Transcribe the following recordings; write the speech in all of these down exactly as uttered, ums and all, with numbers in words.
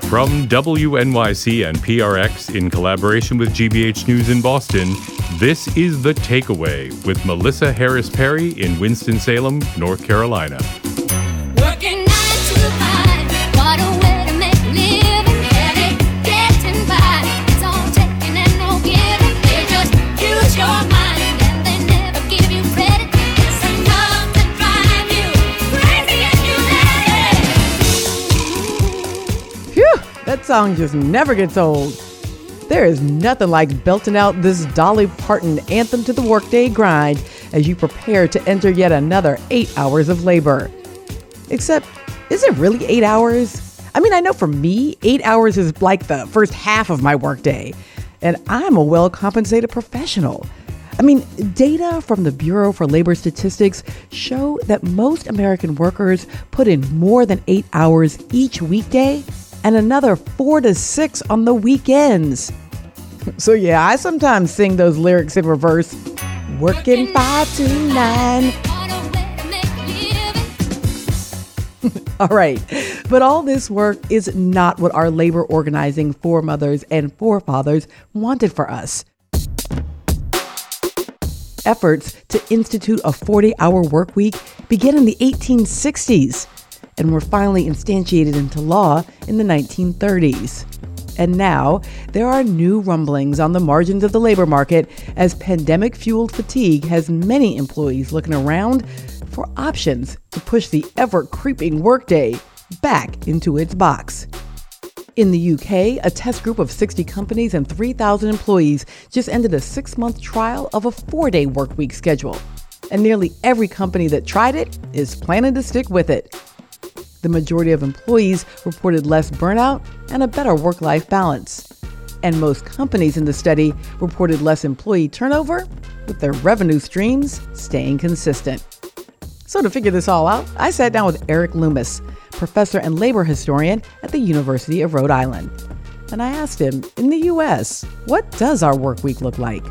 From W N Y C and P R X in collaboration with G B H News in Boston, this is The Takeaway with Melissa Harris Perry in Winston-Salem, North Carolina. Working nine to five, what a way to make a living. Heavy, getting by, it's all taking and no giving. They just use your mind and they never give you credit. It's enough to drive you crazy if you let it. Phew, that song just never gets old. There is nothing like belting out this Dolly Parton anthem to the workday grind as you prepare to enter yet another eight hours of labor. Except, is it really eight hours? I mean, I know for me, eight hours is like the first half of my workday, and I'm a well-compensated professional. I mean, data from the Bureau for Labor Statistics show that most American workers put in more than eight hours each weekday and another four to six on the weekends. So yeah, I sometimes sing those lyrics in reverse. Working five to nine. All right, but all this work is not what our labor organizing foremothers and forefathers wanted for us. Efforts to institute a forty-hour work week began in the eighteen sixties and were finally instantiated into law in the nineteen thirties. And now, there are new rumblings on the margins of the labor market as pandemic-fueled fatigue has many employees looking around for options to push the ever-creeping workday back into its box. In the U K, a test group of sixty companies and three thousand employees just ended a six-month trial of a four-day workweek schedule. And nearly every company that tried it is planning to stick with it. The majority of employees reported less burnout and a better work-life balance. And most companies in the study reported less employee turnover, with their revenue streams staying consistent. So to figure this all out, I sat down with Eric Loomis, professor and labor historian at the University of Rhode Island. And I asked him, in the U S, what does our work week look like?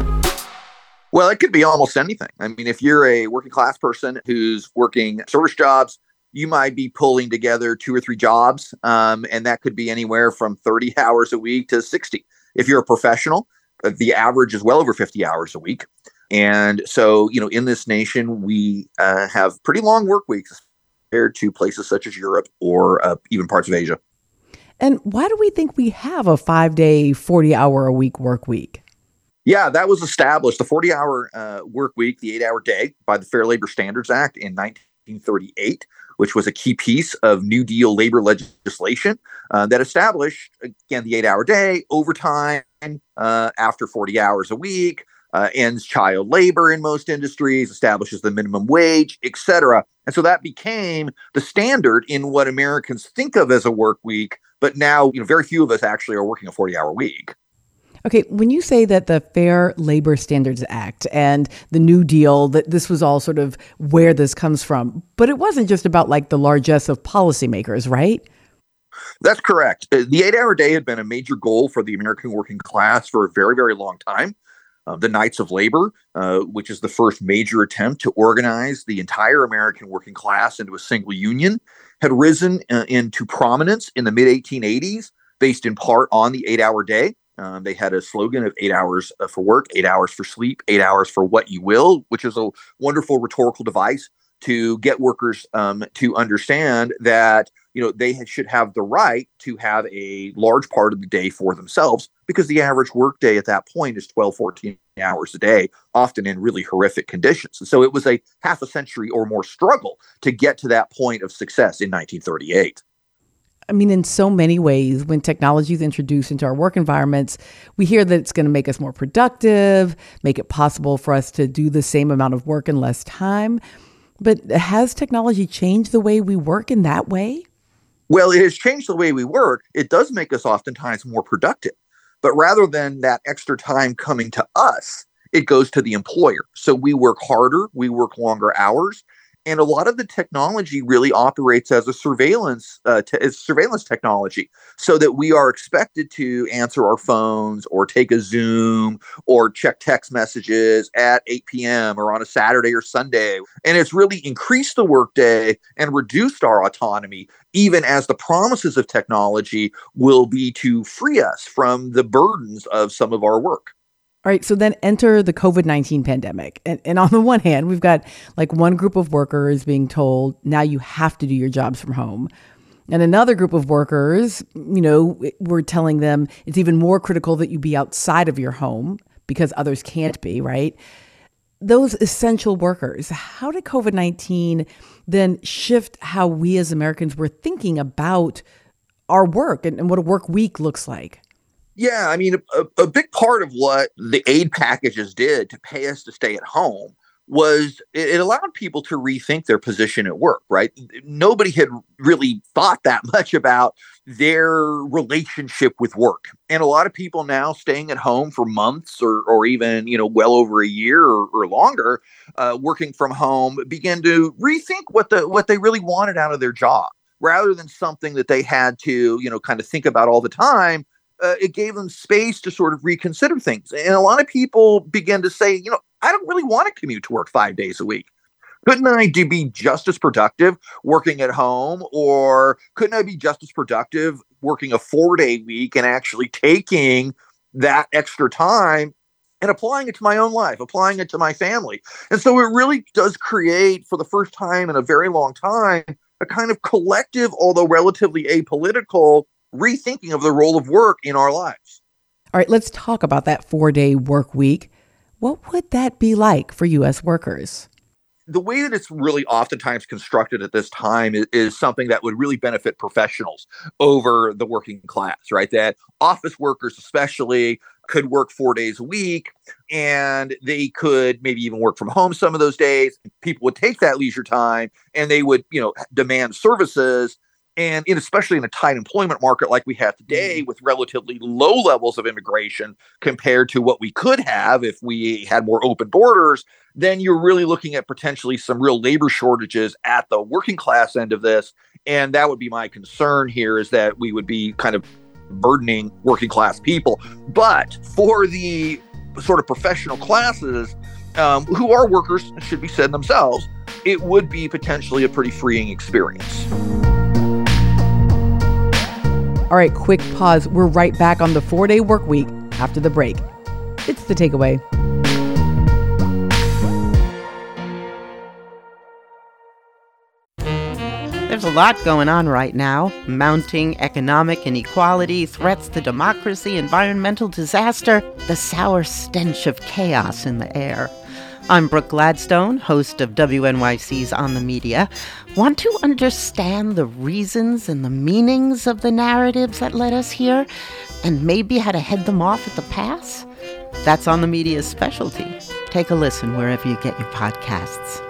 Well, it could be almost anything. I mean, if you're a working class person who's working service jobs, you might be pulling together two or three jobs, um, and that could be anywhere from thirty hours a week to sixty. If you're a professional, the average is well over fifty hours a week. And so, you know, in this nation, we uh, have pretty long work weeks compared to places such as Europe or uh, even parts of Asia. And why do we think we have a five-day, forty-hour-a-week work week? Yeah, that was established, the forty-hour uh, work week, the eight-hour day, by the Fair Labor Standards Act in nineteen thirty-eight, which was a key piece of New Deal labor legislation uh, that established, again, the eight-hour day, overtime uh, after forty hours a week, uh, ends child labor in most industries, establishes the minimum wage, et cetera. And so that became the standard in what Americans think of as a work week. But now, you know, very few of us actually are working a forty-hour week. Okay, when you say that the Fair Labor Standards Act and the New Deal, that this was all sort of where this comes from, but it wasn't just about like the largesse of policymakers, right? That's correct. The eight-hour day had been a major goal for the American working class for a very, very long time. Uh, the Knights of Labor, uh, which is the first major attempt to organize the entire American working class into a single union, had risen uh, into prominence in the mid eighteen eighties, based in part on the eight-hour day. Um, they had a slogan of eight hours uh, for work, eight hours for sleep, eight hours for what you will, which is a wonderful rhetorical device to get workers um, to understand that, you know, they should have the right to have a large part of the day for themselves, because the average work day at that point is twelve, fourteen hours a day, often in really horrific conditions. And so it was a half a century or more struggle to get to that point of success in nineteen thirty-eight. I mean, in so many ways, when technology is introduced into our work environments, we hear that it's going to make us more productive, make it possible for us to do the same amount of work in less time. But has technology changed the way we work in that way? Well, it has changed the way we work. It does make us oftentimes more productive. But rather than that extra time coming to us, it goes to the employer. So we work harder, we work longer hours. And a lot of the technology really operates as a surveillance, uh, te- as surveillance technology, so that we are expected to answer our phones or take a Zoom or check text messages at eight p.m. or on a Saturday or Sunday. And it's really increased the workday and reduced our autonomy, even as the promises of technology will be to free us from the burdens of some of our work. All right, so then enter the COVID nineteen pandemic. And, and on the one hand, we've got like one group of workers being told, now you have to do your jobs from home. And another group of workers, you know, we're telling them it's even more critical that you be outside of your home because others can't be, right? Those essential workers, how did COVID nineteen then shift how we as Americans were thinking about our work and, and what a work week looks like? Yeah, I mean, a, a big part of what the aid packages did to pay us to stay at home was it, it allowed people to rethink their position at work, right? Nobody had really thought that much about their relationship with work. And a lot of people now staying at home for months or, or even, you know, well over a year or, or longer, uh, working from home, began to rethink what the what they really wanted out of their job, rather than something that they had to, you know, kind of think about all the time. Uh, it gave them space to sort of reconsider things. And a lot of people began to say, you know, I don't really want to commute to work five days a week. Couldn't I do, be just as productive working at home? Or couldn't I be just as productive working a four-day week and actually taking that extra time and applying it to my own life, applying it to my family? And so it really does create, for the first time in a very long time, a kind of collective, although relatively apolitical, rethinking of the role of work in our lives. All right, let's talk about that four-day work week. What would that be like for U S workers? The way that it's really oftentimes constructed at this time is, is something that would really benefit professionals over the working class, right? That office workers especially could work four days a week, and they could maybe even work from home some of those days. People would take that leisure time and they would, you know, demand services. And in, especially in a tight employment market like we have today, with relatively low levels of immigration compared to what we could have if we had more open borders, then you're really looking at potentially some real labor shortages at the working class end of this. And that would be my concern here, is that we would be kind of burdening working class people. But for the sort of professional classes um, who are workers, should be said themselves, it would be potentially a pretty freeing experience. All right, quick pause. We're right back on the four-day work week after the break. It's The Takeaway. There's a lot going on right now. Mounting economic inequality, threats to democracy, environmental disaster, the sour stench of chaos in the air. I'm Brooke Gladstone, host of W N Y C's On the Media. Want to understand the reasons and the meanings of the narratives that led us here, and maybe how to head them off at the pass? That's On the Media's specialty. Take a listen wherever you get your podcasts.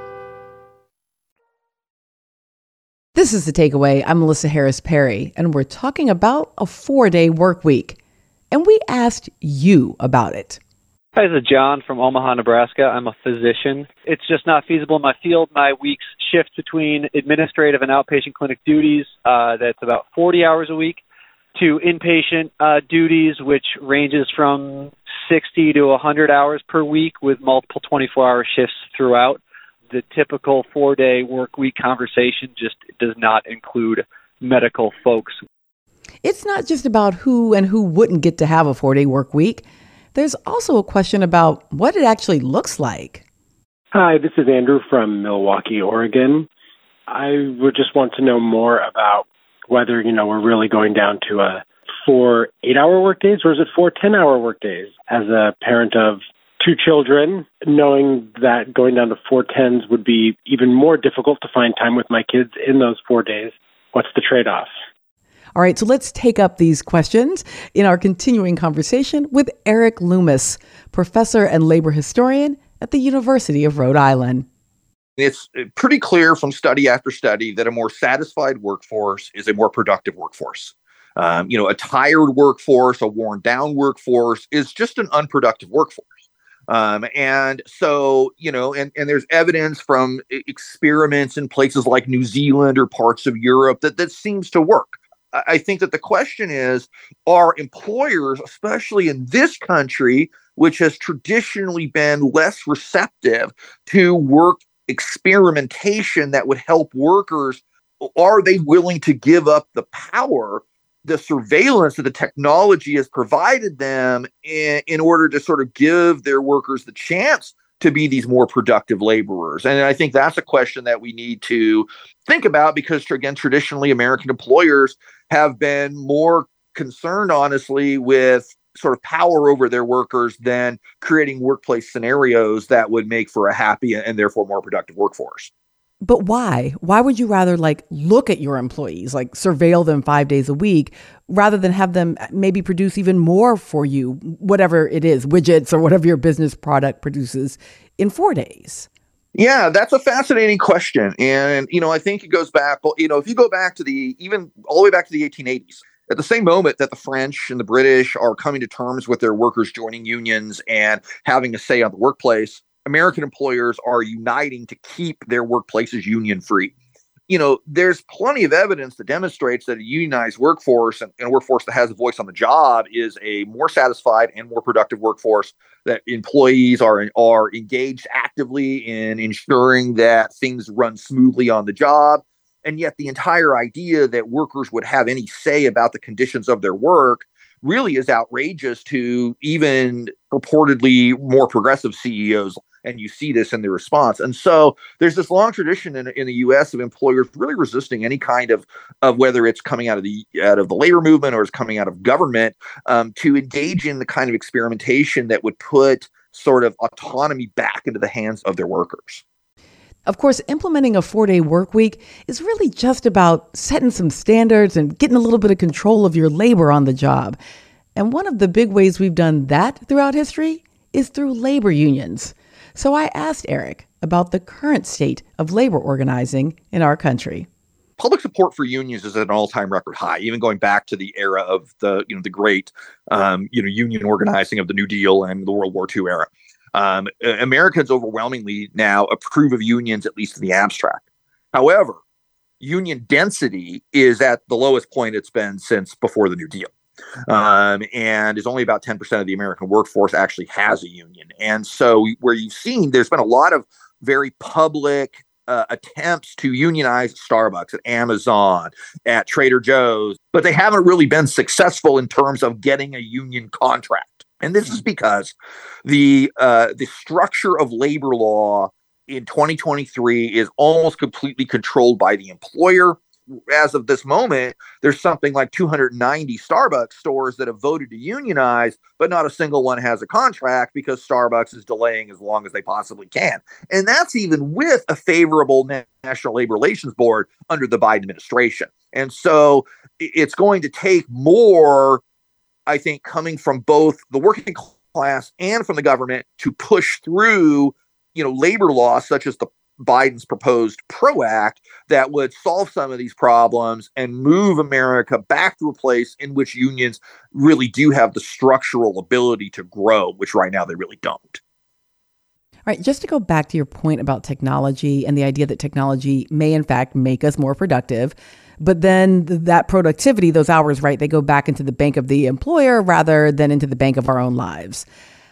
This is The Takeaway. I'm Melissa Harris Perry, and we're talking about a four-day work week. And we asked you about it. Hi, this is John from Omaha, Nebraska. I'm a physician. It's just not feasible in my field. My weeks shift between administrative and outpatient clinic duties. Uh, that's about forty hours a week, to inpatient uh, duties, which ranges from sixty to one hundred hours per week with multiple twenty-four hour shifts throughout. The typical four-day work week conversation just does not include medical folks. It's not just about who and who wouldn't get to have a four-day work week. There's also a question about what it actually looks like. Hi, this is Andrew from Milwaukee, Oregon. I would just want to know more about whether, you know, we're really going down to a four eight-hour workdays, or is it four ten-hour workdays? As a parent of two children, knowing that going down to four tens would be even more difficult to find time with my kids in those four days, what's the trade-off? All right, so let's take up these questions in our continuing conversation with Eric Loomis, professor and labor historian at the University of Rhode Island. It's pretty clear from study after study that a more satisfied workforce is a more productive workforce. Um, you know, a tired workforce, a worn down workforce is just an unproductive workforce. Um, and so, you know, and, and there's evidence from experiments in places like New Zealand or parts of Europe that that seems to work. I think that the question is, are employers, especially in this country, which has traditionally been less receptive to work experimentation that would help workers, are they willing to give up the power, the surveillance that the technology has provided them in, in order to sort of give their workers the chance to be these more productive laborers? And I think that's a question that we need to think about because, again, traditionally American employers have been more concerned, honestly, with sort of power over their workers than creating workplace scenarios that would make for a happy and therefore more productive workforce. But why? Why would you rather like look at your employees, like surveil them five days a week, rather than have them maybe produce even more for you, whatever it is, widgets or whatever your business product produces in four days? Yeah, that's a fascinating question. And, you know, I think it goes back, you know, if you go back to the, even all the way back to the eighteen eighties, at the same moment that the French and the British are coming to terms with their workers joining unions and having a say on the workplace, American employers are uniting to keep their workplaces union free. You know, there's plenty of evidence that demonstrates that a unionized workforce and, and a workforce that has a voice on the job is a more satisfied and more productive workforce, that employees are, are engaged actively in ensuring that things run smoothly on the job. And yet the entire idea that workers would have any say about the conditions of their work really is outrageous to even purportedly more progressive C E Os. And you see this in the response. And so there's this long tradition in, in the U S of employers really resisting any kind of, of whether it's coming out of the out of the labor movement or is coming out of government, um, to engage in the kind of experimentation that would put sort of autonomy back into the hands of their workers. Of course, implementing a four-day work week is really just about setting some standards and getting a little bit of control of your labor on the job. And one of the big ways we've done that throughout history is through labor unions. So I asked Eric about the current state of labor organizing in our country. Public support for unions is at an all-time record high, even going back to the era of the, you know, the great, um, you know, union organizing of the New Deal and the World War Two era. Um, Americans overwhelmingly now approve of unions, at least in the abstract. However, union density is at the lowest point it's been since before the New Deal. Um, and is only about ten percent of the American workforce actually has a union. And so where you've seen, there's been a lot of very public uh, attempts to unionize at Starbucks, at Amazon, at Trader Joe's, but they haven't really been successful in terms of getting a union contract. And this is because the uh, the structure of labor law in twenty twenty-three is almost completely controlled by the employer. As of this moment, there's something like two hundred ninety Starbucks stores that have voted to unionize, but not a single one has a contract because Starbucks is delaying as long as they possibly can. And that's even with a favorable National Labor Relations Board under the Biden administration. And so it's going to take more, I think, coming from both the working class and from the government to push through, you know, labor laws such as the Biden's proposed PRO Act that would solve some of these problems and move America back to a place in which unions really do have the structural ability to grow, which right now they really don't. All right, just to go back to your point about technology and the idea that technology may in fact make us more productive, but then that productivity, those hours, right, they go back into the bank of the employer rather than into the bank of our own lives.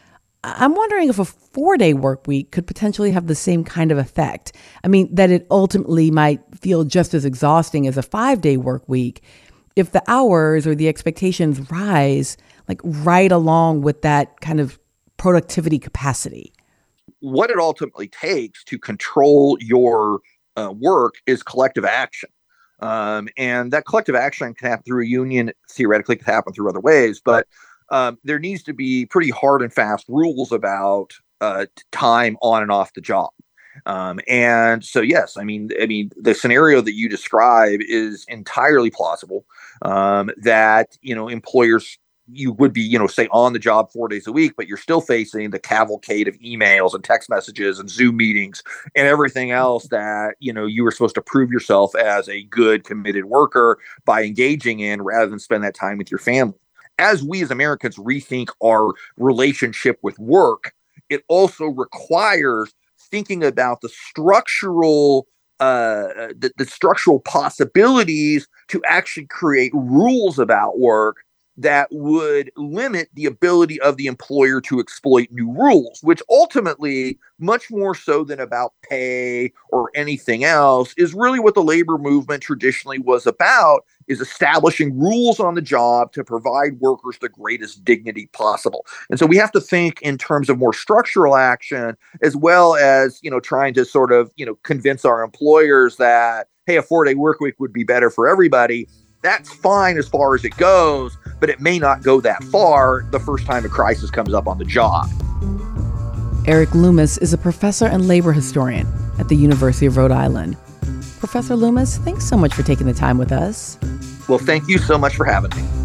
I'm wondering if a four-day work week could potentially have the same kind of effect. I mean, that it ultimately might feel just as exhausting as a five-day work week if the hours or the expectations rise like right along with that kind of productivity capacity. What it ultimately takes to control your uh, work is collective action. Um, and that collective action can happen through a union, theoretically can happen through other ways, but Um, there needs to be pretty hard and fast rules about uh, time on and off the job. Um, and so, yes, I mean, I mean, the scenario that you describe is entirely plausible. Um, that you know, employers, you would be, you know, say on the job four days a week, but you're still facing the cavalcade of emails and text messages and Zoom meetings and everything else that, you know, you were supposed to prove yourself as a good, committed worker by engaging in rather than spend that time with your family. As we as Americans rethink our relationship with work, it also requires thinking about the structural uh, the, the structural possibilities to actually create rules about work that would limit the ability of the employer to exploit new rules, which ultimately, much more so than about pay or anything else, is really what the labor movement traditionally was about, is establishing rules on the job to provide workers the greatest dignity possible. And so we have to think in terms of more structural action, as well as, you know, trying to sort of, you know, convince our employers that, hey, a four-day work week would be better for everybody. That's fine as far as it goes, but it may not go that far the first time a crisis comes up on the job. Eric Loomis is a professor and labor historian at the University of Rhode Island. Professor Loomis, thanks so much for taking the time with us. Well, thank you so much for having me.